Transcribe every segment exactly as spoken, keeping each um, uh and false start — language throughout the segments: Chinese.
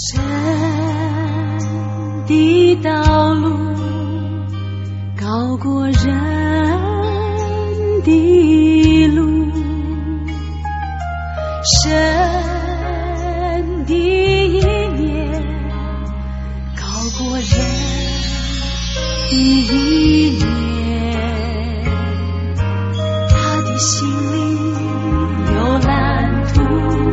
神的道路高过人的路，神的意念高过人的意念，他的心里有蓝图。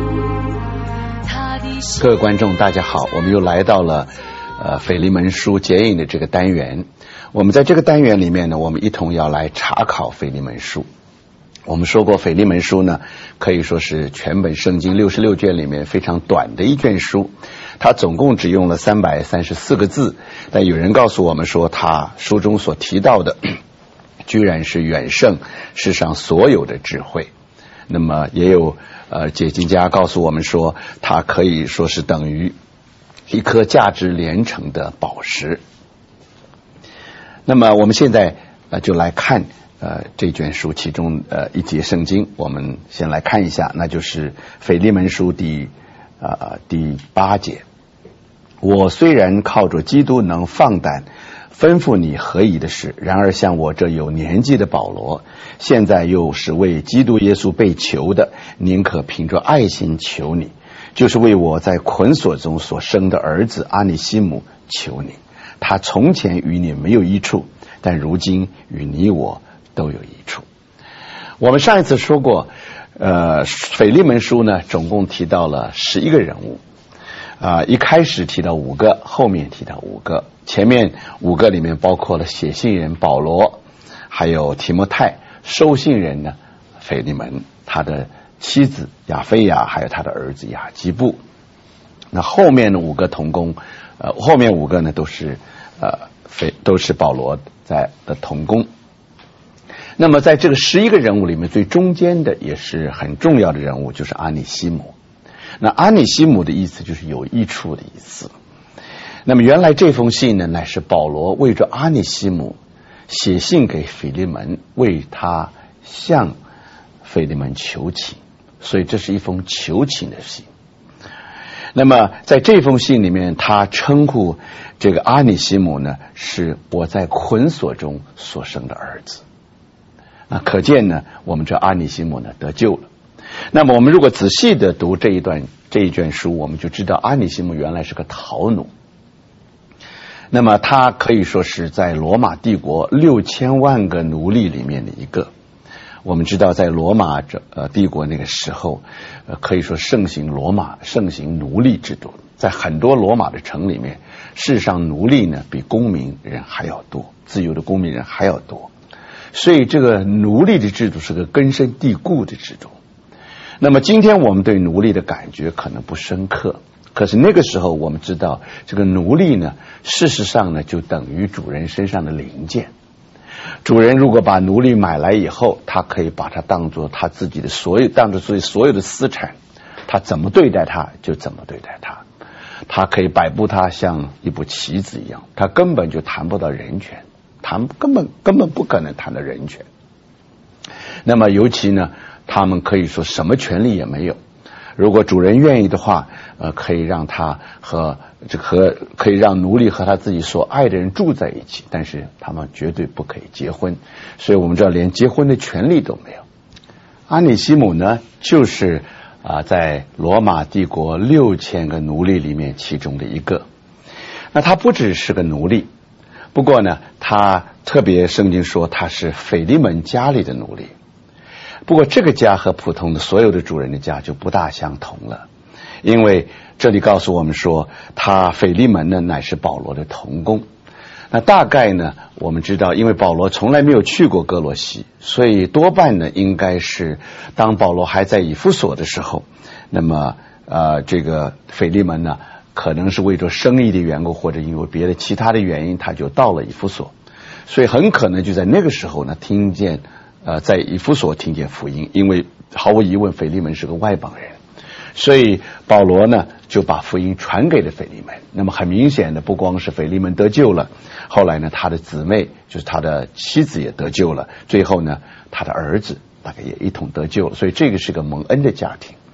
各位观众大家好，我们又来到了呃腓利门书解引的这个单元。我们在这个单元里面呢，我们一同要来查考腓利门书。我们说过腓利门书呢，可以说是全本圣经六十六卷里面非常短的一卷书，它总共只用了三百三十四个字，但有人告诉我们说，它书中所提到的居然是远胜世上所有的智慧。那么也有呃解经家告诉我们说，它可以说是等于一颗价值连城的宝石。那么我们现在呃就来看呃这卷书其中呃一节圣经，我们先来看一下，那就是腓利门书第呃第八节。我虽然靠着基督能放胆吩咐你合宜的事，然而像我这有年纪的保罗，现在又是为基督耶稣被囚的，宁可凭着爱心求你，就是为我在捆锁中所生的儿子阿尼西姆求你。他从前与你没有益处，但如今与你我都有益处。我们上一次说过，呃，腓利门书呢，总共提到了十一个人物。啊、呃，一开始提到五个，后面提到五个，前面五个里面包括了写信人保罗，还有提摩太，收信人呢腓利门，他的妻子亚非亚，还有他的儿子雅基布。那后面的五个同工，呃，后面五个呢都是呃非都是保罗在的同工。那么在这个十一个人物里面，最中间的也是很重要的人物，就是阿尼西姆。那阿尼西姆的意思就是有益处的意思。那么原来这封信呢，乃是保罗为着阿尼西姆写信给腓利门，为他向腓利门求情，所以这是一封求情的信。那么在这封信里面，他称呼这个阿尼西姆呢，是我在捆锁中所生的儿子。那可见呢，我们这阿尼西姆呢得救了。那么我们如果仔细的读这一段这一卷书，我们就知道阿尼西姆原来是个逃奴。那么他可以说是在罗马帝国六千万个奴隶里面的一个。我们知道在罗马这呃帝国那个时候，呃可以说盛行罗马盛行奴隶制度，在很多罗马的城里面，事实上奴隶呢比公民人还要多，自由的公民人还要多。所以这个奴隶的制度是个根深蒂固的制度。那么今天我们对奴隶的感觉可能不深刻，可是那个时候我们知道，这个奴隶呢，事实上呢就等于主人身上的零件。主人如果把奴隶买来以后，他可以把它当作他自己的所有，当作自己所有的私产，他怎么对待他就怎么对待他，他可以摆布他像一部棋子一样，他根本就谈不到人权，谈根本根本不可能谈到人权。那么尤其呢，他们可以说什么权利也没有。如果主人愿意的话，呃，可以让他和这个和可以让奴隶和他自己所爱的人住在一起，但是他们绝对不可以结婚。所以我们知道，连结婚的权利都没有。阿尼西姆呢，就是啊、呃，在罗马帝国六千个奴隶里面其中的一个。那他不只是个奴隶，不过呢，他特别圣经说他是腓利门家里的奴隶。不过这个家和普通的所有的主人的家就不大相同了，因为这里告诉我们说，他腓利门呢乃是保罗的同工。那大概呢，我们知道，因为保罗从来没有去过哥罗西，所以多半呢应该是当保罗还在以弗所的时候，那么呃这个腓利门呢，可能是为着生意的缘故，或者因为别的其他的原因，他就到了以弗所，所以很可能就在那个时候呢，听见。呃，在以弗所听见福音，因为毫无疑问腓利门是个外邦人，所以保罗呢就把福音传给了腓利门。那么很明显的，不光是腓利门得救了，后来呢他的姊妹就是他的妻子也得救了，最后呢他的儿子大概也一同得救了，所以这个是个蒙恩的家庭。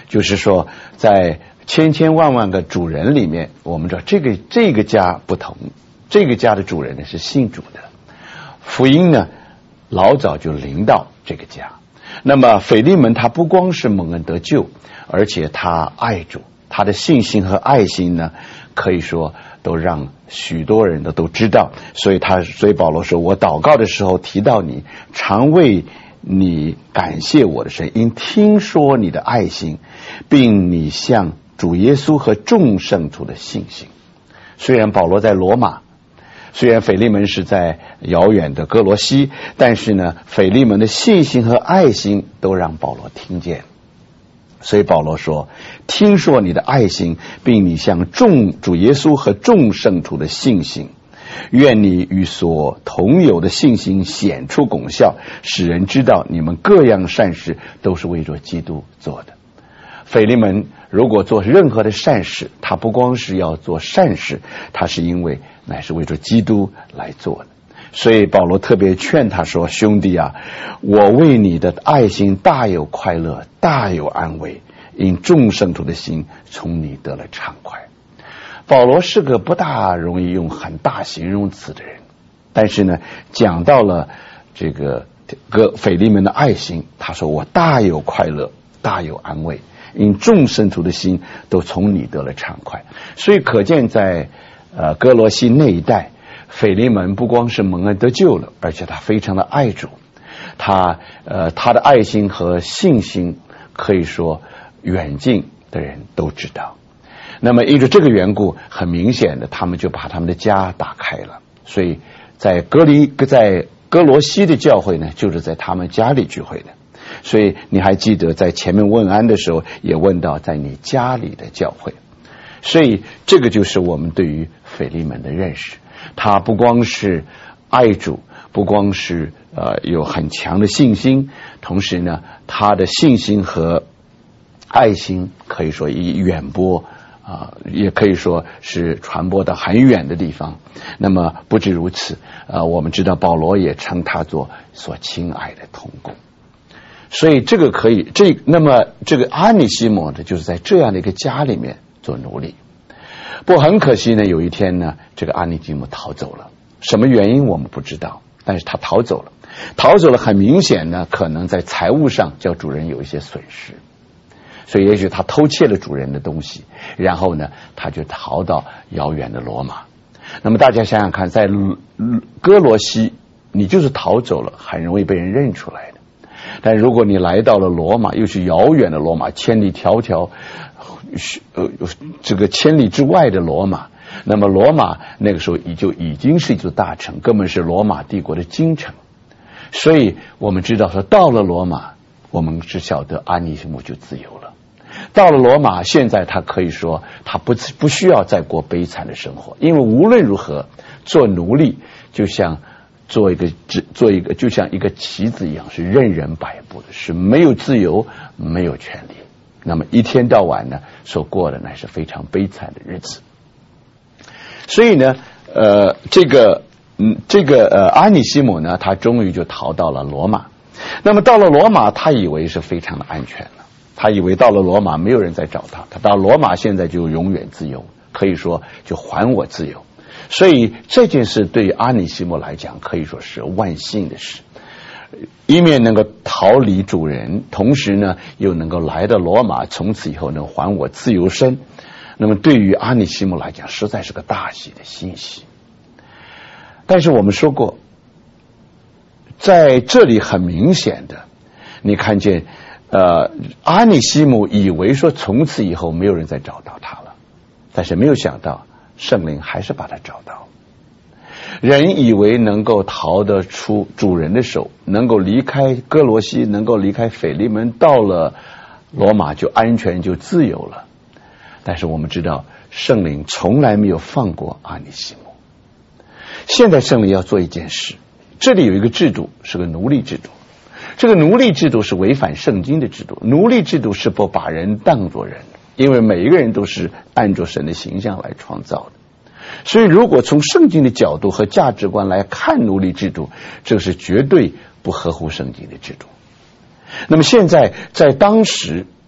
就是说在千千万万个主人里面，我们知道这个这个家不同，这个家的主人呢是信主的，福音呢老早就临到这个家。那么腓利门他不光是蒙恩得救，而且他爱主，他的信心和爱心呢可以说都让许多人的都知道。所以他所以保罗说，我祷告的时候提到你，常为你感谢我的神，因听说你的爱心，并你向主耶稣和众圣徒的信心。虽然保罗在罗马，虽然腓利门是在遥远的哥罗西，但是呢腓利门的信心和爱心都让保罗听见。所以保罗说，听说你的爱心，并你向众主耶稣和众圣徒的信心，愿你与所同有的信心显出功效，使人知道你们各样善事都是为着基督做的。腓利门如果做任何的善事，他不光是要做善事，他是因为乃是为着基督来做的。所以保罗特别劝他说，兄弟啊，我为你的爱心大有快乐，大有安慰，因众圣徒的心从你得了畅快。保罗是个不大容易用很大形容词的人，但是呢讲到了这个个腓利门的爱心，他说我大有快乐，大有安慰，因众圣徒的心都从你得了畅快。所以可见在呃哥罗西那一带，腓利门不光是蒙恩得救了，而且他非常的爱主，他呃他的爱心和信心可以说远近的人都知道。那么因着这个缘故，很明显的他们就把他们的家打开了。所以在哥利在哥罗西的教会呢，就是在他们家里聚会的。所以你还记得在前面问安的时候也问到在你家里的教会。所以这个就是我们对于腓利门的认识，他不光是爱主，不光是呃有很强的信心，同时呢他的信心和爱心可以说以远播啊、呃，也可以说是传播到很远的地方。那么不止如此，呃，我们知道保罗也称他做所亲爱的同工。所以这个可以，这那么这个阿尼西摩呢，就是在这样的一个家里面做奴隶。不过很可惜呢，有一天呢，这个阿尼西摩逃走了，什么原因我们不知道，但是他逃走了。逃走了，很明显呢，可能在财务上叫主人有一些损失。所以也许他偷窃了主人的东西，然后呢他就逃到遥远的罗马。那么大家想想看，在哥罗西你就是逃走了，很容易被人认出来的。但如果你来到了罗马，又是遥远的罗马，千里迢迢呃这个千里之外的罗马，那么罗马那个时候已就已经是一座大城，根本是罗马帝国的京城。所以我们知道说，到了罗马，我们只晓得阿尼西姆就自由了。到了罗马，现在他可以说他不不需要再过悲惨的生活，因为无论如何做奴隶就像做一个做一个就像一个棋子一样，是任人摆布的，是没有自由，没有权利。那么一天到晚呢所过的乃是非常悲惨的日子。所以呢呃这个嗯这个呃阿尼西姆呢，他终于就逃到了罗马。那么到了罗马，他以为是非常的安全了，他以为到了罗马没有人再找他，他到罗马现在就永远自由，可以说就还我自由。所以这件事对于阿尼西摩来讲可以说是万幸的事，一面能够逃离主人，同时呢又能够来到罗马，从此以后能还我自由身。那么对于阿尼西摩来讲实在是个大喜的欣喜。但是我们说过，在这里很明显的你看见呃，阿尼西姆以为说从此以后没有人再找到他了，但是没有想到圣灵还是把他找到。人以为能够逃得出主人的手，能够离开哥罗西，能够离开腓利门，到了罗马就安全就自由了。但是我们知道圣灵从来没有放过阿尼西姆。现在圣灵要做一件事，这里有一个制度，是个奴隶制度。这个奴隶制度是违反圣经的制度，奴隶制度是不把人当作人，因为每一个人都是按照神的形象来创造的。所以如果从圣经的角度和价值观来看奴隶制度，这是绝对不合乎圣经的制度。那么现在在当时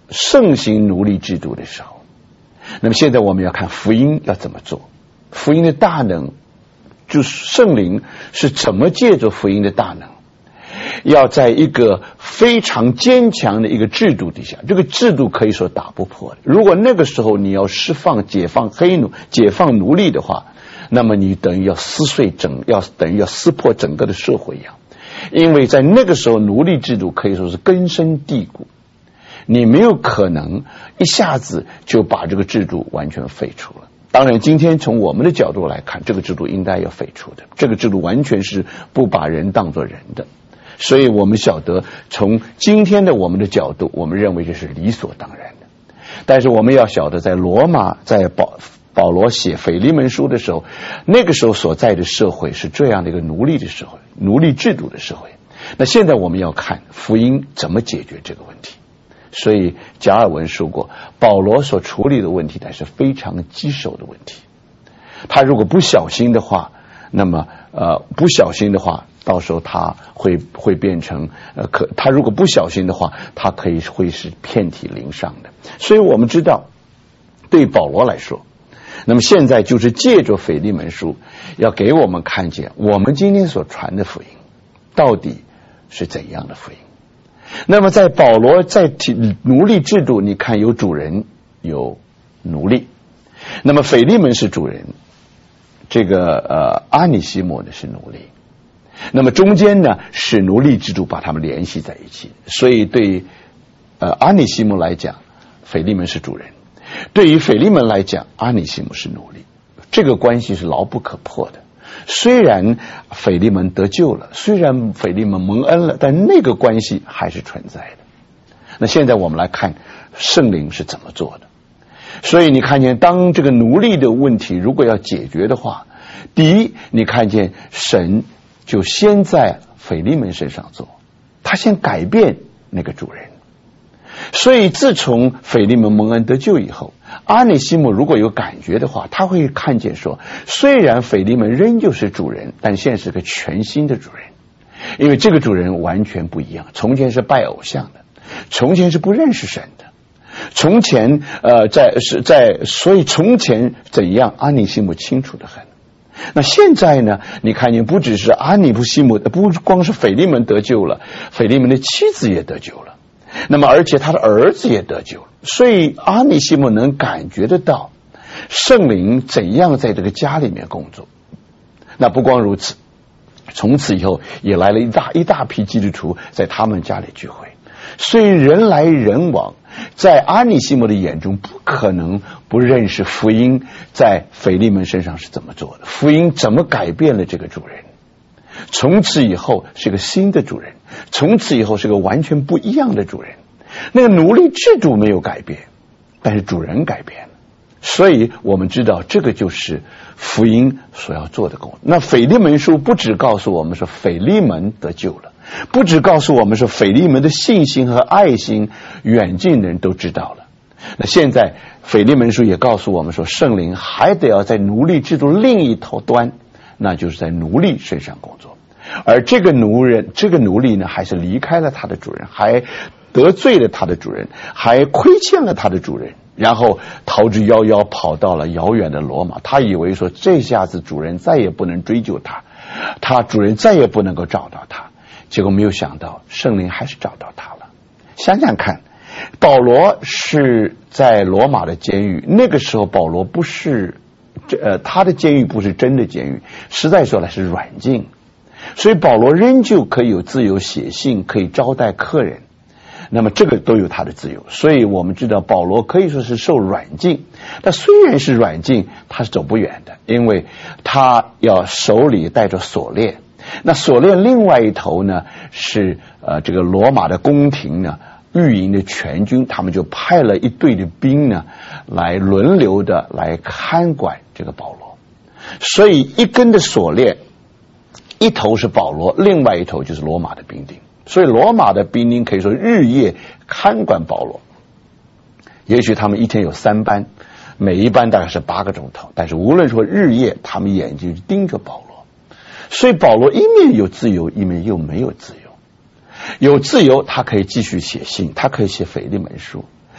盛行奴隶制度的时候。那么现在我们要看福音要怎么做，福音的大能，就是圣灵是怎么借着福音的大能，要在一个非常坚强的一个制度底下，这个制度可以说打不破的。如果那个时候你要释放解放黑奴解放奴隶的话，那么你等于要撕碎整要等于要撕破整个的社会一样。因为在那个时候奴隶制度可以说是根深蒂固，你没有可能一下子就把这个制度完全废除了。当然今天从我们的角度来看，这个制度应该要废除的，这个制度完全是不把人当作人的。所以我们晓得从今天的我们的角度，我们认为这是理所当然的。但是我们要晓得在罗马在保保罗写腓利门书的时候，那个时候所在的社会是这样的一个奴隶的社会，奴隶制度的社会。那现在我们要看福音怎么解决这个问题。所以加尔文说过，保罗所处理的问题才是非常棘手的问题。他如果不小心的话，那么呃不小心的话，到时候他会会变成呃可他如果不小心的话，他可以会是遍体鳞伤的。所以我们知道，对保罗来说，那么现在就是借着腓利门书，要给我们看见我们今天所传的福音到底是怎样的福音。那么在保罗在奴隶制度，你看有主人有奴隶，那么腓利门是主人，这个呃阿尼西姆呢是奴隶，那么中间呢是奴隶制度把他们联系在一起。所以对呃阿尼西姆来讲，腓利门是主人；对于腓利门来讲，阿尼西姆是奴隶。这个关系是牢不可破的。虽然腓利门得救了，虽然腓利门蒙恩了，但那个关系还是存在的。那现在我们来看圣灵是怎么做的。所以你看见当这个奴隶的问题如果要解决的话，第一，你看见神就先在腓利门身上做，他先改变那个主人。所以自从腓利门蒙恩得救以后，阿尼西姆如果有感觉的话，他会看见说，虽然腓利门仍旧是主人，但现在是个全新的主人。因为这个主人完全不一样，从前是拜偶像的，从前是不认识神的，从前呃在是在所以从前怎样，阿尼西姆清楚得很。那现在呢，你看见不只是阿尼西姆，不光是腓利门得救了，腓利门的妻子也得救了，那么而且他的儿子也得救了。所以阿尼西姆能感觉得到圣灵怎样在这个家里面工作。那不光如此，从此以后也来了一大一大批基督徒在他们家里聚会。所以人来人往，在阿尼西姆的眼中不可能不认识福音在腓利门身上是怎么做的，福音怎么改变了这个主人，从此以后是个新的主人，从此以后是个完全不一样的主人。那个奴隶制度没有改变，但是主人改变了。所以我们知道这个就是福音所要做的工作。那腓利门书不只告诉我们说腓利门得救了，不只告诉我们说腓利门的信心和爱心远近的人都知道了，那现在腓利门书也告诉我们说，圣灵还得要在奴隶制度另一头端，那就是在奴隶身上工作。而这个奴人这个奴隶呢，还是离开了他的主人，还得罪了他的主人，还亏欠了他的主人，然后逃之夭夭跑到了遥远的罗马。他以为说这下子主人再也不能追究他，他主人再也不能够找到他，结果没有想到圣灵还是找到他了。想想看，保罗是在罗马的监狱，那个时候保罗不是呃他的监狱不是真的监狱，实在说来是软禁，所以保罗仍旧可以有自由写信，可以招待客人，那么这个都有他的自由。所以我们知道保罗可以说是受软禁，但虽然是软禁，他是走不远的，因为他要手里带着锁链。那锁链另外一头呢，是呃这个罗马的宫廷呢御营的全军，他们就派了一队的兵呢来轮流的来看管这个保罗。所以一根的锁链，一头是保罗，另外一头就是罗马的兵丁。所以罗马的兵丁可以说日夜看管保罗，也许他们一天有三班，每一班大概是八个钟头，但是无论说日夜，他们眼睛盯着保罗。所以保罗一面有自由，一面又没有自由。有自由他可以继续写信，他可以写腓利门书，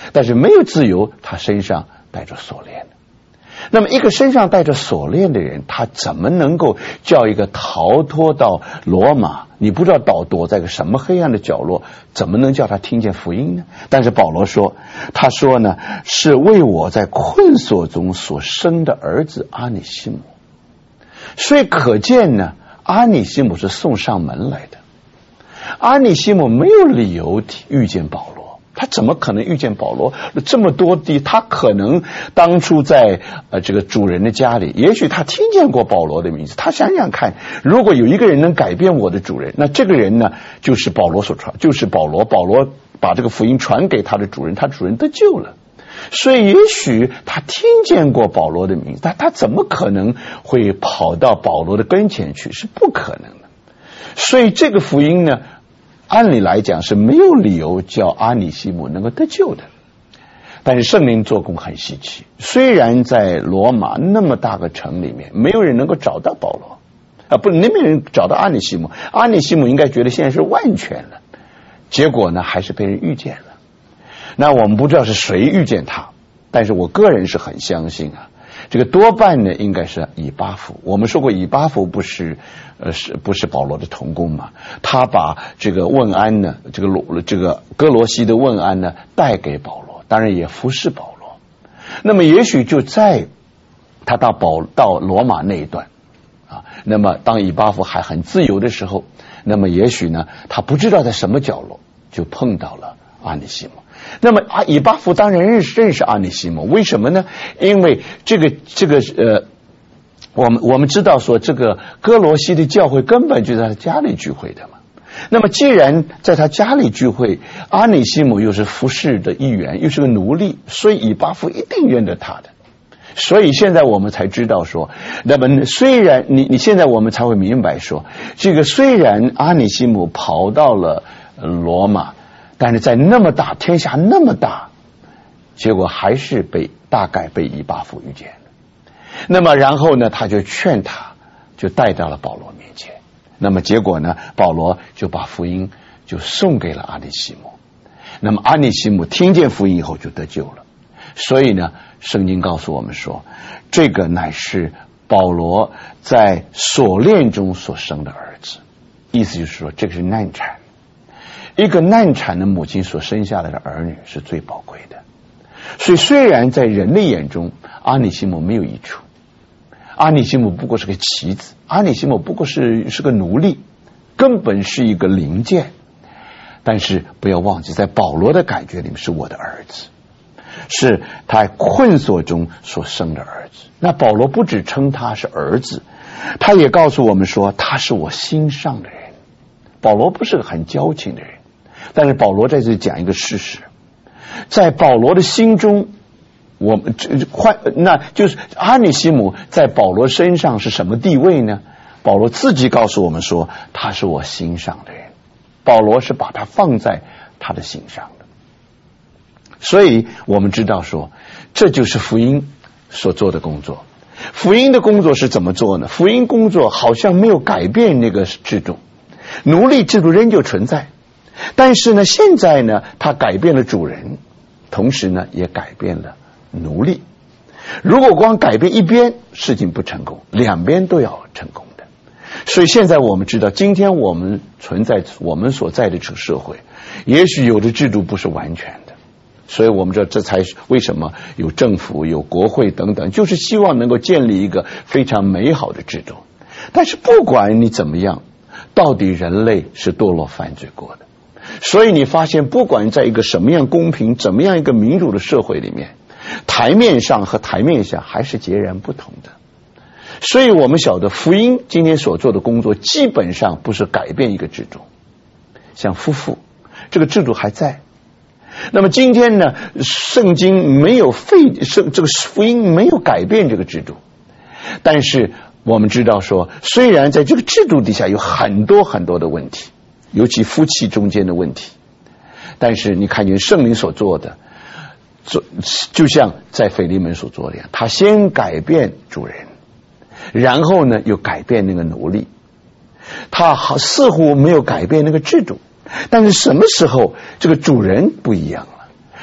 但是没有自由，他身上带着锁链。那么一个身上带着锁链的人，他怎么能够叫一个逃脱到罗马，你不知道倒躲在个什么黑暗的角落，怎么能叫他听见福音呢？但是保罗说，他说呢，是为我在困锁中所生的儿子阿尼西姆。所以可见呢，阿尼西姆是送上门来的。阿尼西姆没有理由遇见保罗，他怎么可能遇见保罗？这么多地，他可能当初在呃这个主人的家里，也许他听见过保罗的名字。他想想看，如果有一个人能改变我的主人，那这个人呢，就是保罗所传，就是保罗。保罗把这个福音传给他的主人，他主人得救了。所以也许他听见过保罗的名字，但他怎么可能会跑到保罗的跟前去？是不可能的。所以这个福音呢，按理来讲是没有理由叫阿尼西姆能够得救的。但是圣灵做工很稀奇，虽然在罗马那么大个城里面，没有人能够找到保罗啊，不，没有人找到阿尼西姆。阿尼西姆应该觉得现在是万全了，结果呢，还是被人遇见了。那我们不知道是谁遇见他，但是我个人是很相信啊，这个多半呢应该是以巴弗。我们说过，以巴弗不是呃是不是保罗的同工嘛？他把这个问安呢，这个罗这个哥罗西的问安呢带给保罗，当然也服侍保罗。那么也许就在他到保到罗马那一段啊，那么当以巴弗还很自由的时候，那么也许呢他不知道在什么角落就碰到了阿尼西姆。那么啊，以巴弗当然认识认识阿尼西姆，为什么呢？因为这个这个呃，我们我们知道说，这个哥罗西的教会根本就在他家里聚会的嘛。那么既然在他家里聚会，阿尼西姆又是服侍的一员，又是个奴隶，所以以巴弗一定认得他的。所以现在我们才知道说，那么虽然你你现在我们才会明白说，这个虽然阿尼西姆跑到了罗马，但是在那么大天下那么大，结果还是被大概被以巴弗遇见了。那么然后呢，他就劝他，就带到了保罗面前。那么结果呢，保罗就把福音就送给了阿尼西姆。那么阿尼西姆听见福音以后就得救了。所以呢，圣经告诉我们说，这个乃是保罗在锁链中所生的儿子。意思就是说，这个是难产。一个难产的母亲所生下来的儿女是最宝贵的。所以虽然在人类眼中阿尼西姆没有益处，阿尼西姆不过是个棋子，阿尼西姆不过是是个奴隶，根本是一个零件，但是不要忘记，在保罗的感觉里面是我的儿子，是他困锁中所生的儿子。那保罗不只称他是儿子，他也告诉我们说他是我心上的人。保罗不是个很矫情的人，但是保罗在这里讲一个事实，在保罗的心中，我们换那就是阿尼西姆在保罗身上是什么地位呢？保罗自己告诉我们说，他是我心上的人。保罗是把他放在他的心上的。所以我们知道说，这就是福音所做的工作。福音的工作是怎么做呢？福音工作好像没有改变那个制度，奴隶制度仍旧存在，但是呢，现在呢，他改变了主人，同时呢，也改变了奴隶。如果光改变一边，事情不成功，两边都要成功的。所以现在我们知道，今天我们存在我们所在的这个社会，也许有的制度不是完全的，所以我们知道这才是为什么有政府、有国会等等，就是希望能够建立一个非常美好的制度。但是不管你怎么样，到底人类是堕落犯罪过的。所以你发现，不管在一个什么样公平、怎么样一个民主的社会里面，台面上和台面下还是截然不同的。所以我们晓得福音今天所做的工作基本上不是改变一个制度，像夫妇这个制度还在。那么今天呢，圣经没有废圣这个福音没有改变这个制度，但是我们知道说，虽然在这个制度底下有很多很多的问题，尤其夫妻中间的问题，但是你看见圣灵所做的，就像在腓利门所做的一样，他先改变主人，然后呢又改变那个奴隶。他好似乎没有改变那个制度，但是什么时候这个主人不一样了，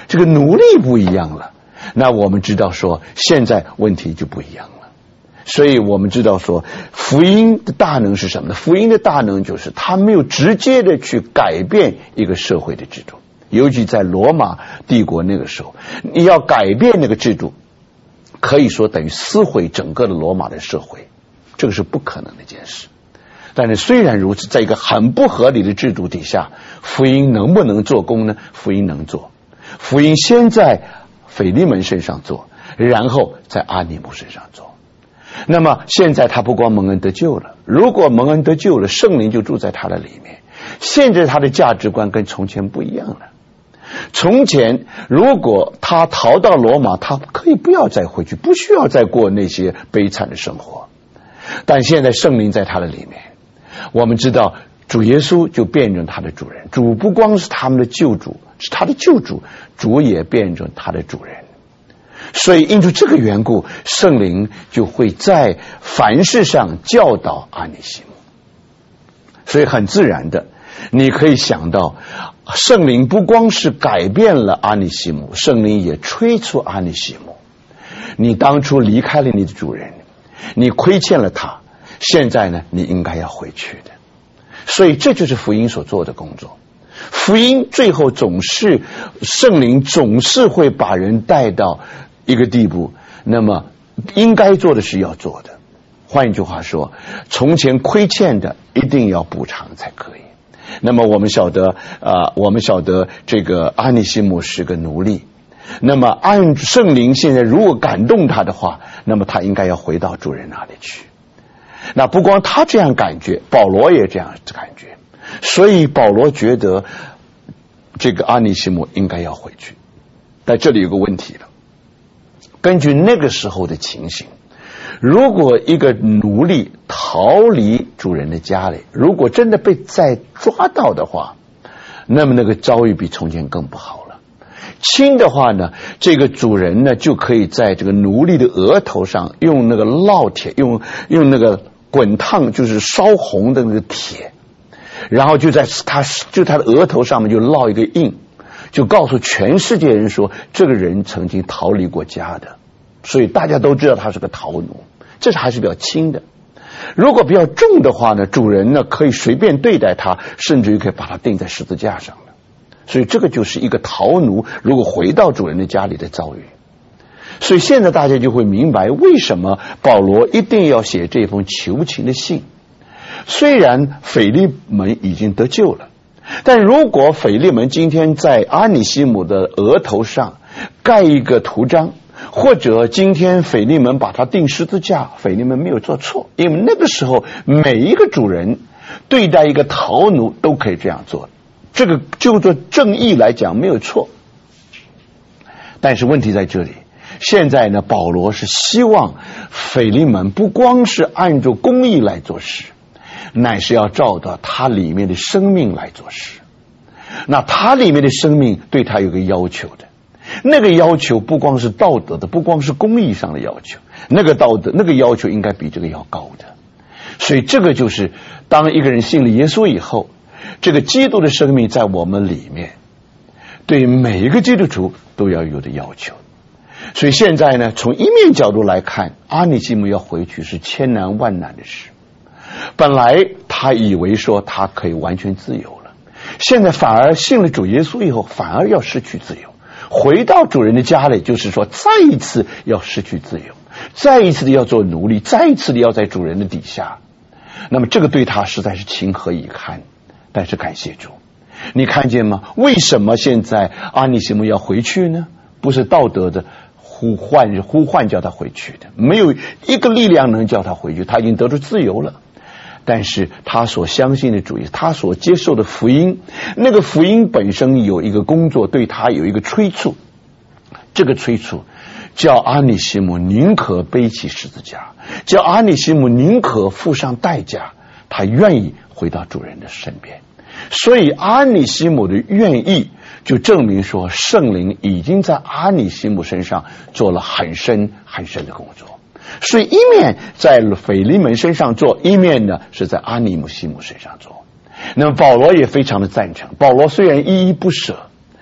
这个奴隶不一样了。那我们知道说现在问题就不一样了。所以我们知道说福音的大能是什么呢？福音的大能就是它没有直接的去改变一个社会的制度，尤其在罗马帝国那个时候，你要改变那个制度，可以说等于撕毁整个的罗马的社会，这个是不可能的一件事。但是虽然如此，在一个很不合理的制度底下，福音能不能做工呢？福音能做。福音先在腓利门身上做，然后在阿尼姆身上做。那么现在他不光蒙恩得救了，如果蒙恩得救了，圣灵就住在他的里面，现在他的价值观跟从前不一样了。从前如果他逃到罗马，他可以不要再回去，不需要再过那些悲惨的生活。但现在圣灵在他的里面，我们知道主耶稣就变成他的主人，主不光是他们的救主，是他的救主，主也变成他的主人。所以因着这个缘故，圣灵就会在凡事上教导阿尼西姆。所以很自然的，你可以想到圣灵不光是改变了阿尼西姆，圣灵也催促阿尼西姆，你当初离开了你的主人，你亏欠了他，现在呢你应该要回去的。所以这就是福音所做的工作。福音最后总是圣灵总是会把人带到一个地步，那么应该做的是要做的。换一句话说，从前亏欠的一定要补偿才可以。那么我们晓得呃，我们晓得这个阿尼西姆是个奴隶，那么按圣灵现在如果感动他的话，那么他应该要回到主人那里去。那不光他这样感觉，保罗也这样感觉，所以保罗觉得这个阿尼西姆应该要回去。但这里有个问题了，根据那个时候的情形，如果一个奴隶逃离主人的家里，如果真的被再抓到的话，那么那个遭遇比从前更不好了。轻的话呢，这个主人呢就可以在这个奴隶的额头上用那个烙铁，用用那个滚烫就是烧红的那个铁，然后就在他就他的额头上面就烙一个印，就告诉全世界人说这个人曾经逃离过家的，所以大家都知道他是个逃奴。这是还是比较轻的。如果比较重的话呢，主人呢可以随便对待他，甚至于可以把他钉在十字架上的。所以这个就是一个逃奴如果回到主人的家里的遭遇。所以现在大家就会明白为什么保罗一定要写这封求情的信。虽然腓利门已经得救了，但如果腓利门今天在阿尼西姆的额头上盖一个图章，或者今天腓利门把他钉十字架，腓利门没有做错，因为那个时候每一个主人对待一个逃奴都可以这样做，这个就做正义来讲没有错。但是问题在这里，现在呢，保罗是希望腓利门不光是按照公义来做事，乃是要照到他里面的生命来做事。那他里面的生命对他有个要求的，那个要求不光是道德的，不光是公义上的要求，那个道德那个要求应该比这个要高的。所以这个就是当一个人信了耶稣以后，这个基督的生命在我们里面，对每一个基督徒都要有的要求。所以现在呢，从一面角度来看，阿尼西姆要回去是千难万难的事。本来他以为说他可以完全自由了，现在反而信了主耶稣以后，反而要失去自由。回到主人的家里，就是说再一次要失去自由，再一次的要做奴隶，再一次的要在主人的底下。那么这个对他实在是情何以堪。但是感谢主，你看见吗？为什么现在阿尼西姆要回去呢？不是道德的呼唤呼唤叫他回去的，没有一个力量能叫他回去，他已经得出自由了。但是他所相信的主义，他所接受的福音，那个福音本身有一个工作，对他有一个催促。这个催促叫阿尼西姆宁可背起十字架，叫阿尼西姆宁可付上代价，他愿意回到主人的身边。所以阿尼西姆的愿意就证明说，圣灵已经在阿尼西姆身上做了很深很深的工作。所以一面在腓利门身上做，一面呢是在阿尼姆西姆身上做。那么保罗也非常的赞成。保罗虽然依依不舍，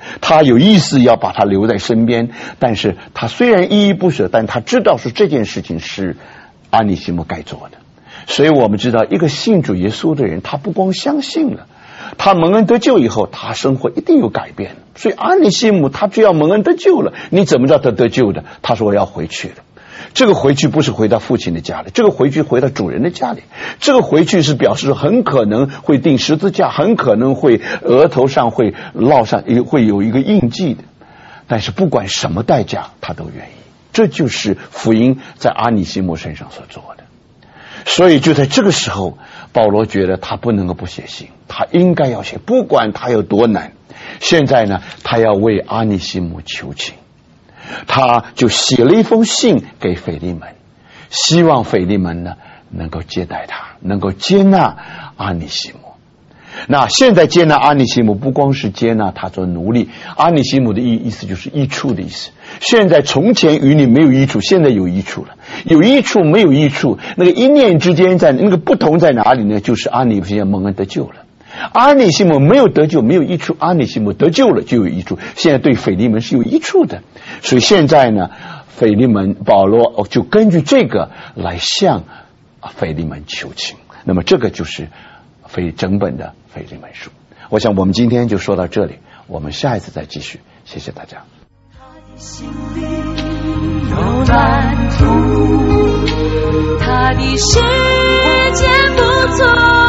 他有意思要把他留在身边，但是他虽然依依不舍，但他知道是这件事情是阿尼西姆该做的。所以我们知道，一个信主耶稣的人，他不光相信了，他蒙恩得救以后，他生活一定有改变。所以阿尼西姆他只要蒙恩得救了，你怎么知道他得救的？他说我要回去了。这个回去不是回到父亲的家里，这个回去回到主人的家里。这个回去是表示很可能会钉十字架，很可能会额头上会烙上会有一个印记的。但是不管什么代价，他都愿意。这就是福音在阿尼西姆身上所做的。所以就在这个时候，保罗觉得他不能够不写信，他应该要写，不管他有多难。现在呢，他要为阿尼西姆求情，他就写了一封信给腓利门，希望腓利门呢能够接待他，能够接纳阿尼西姆。那现在接纳阿尼西姆，不光是接纳他做奴隶，阿尼西姆的意意思就是益处的意思。现在从前与你没有益处，现在有益处了。有益处没有益处，那个一念之间在那个不同在哪里呢？就是阿尼西姆蒙恩得救了。阿尼西姆没有得救没有益处，阿尼西姆得救了就有益处，现在对腓利门是有益处的。所以现在呢，腓利门保罗就根据这个来向腓利门求情。那么这个就是非整本的腓利门书。我想我们今天就说到这里，我们下一次再继续。谢谢大家。 心里有蓝图，他的时间不错。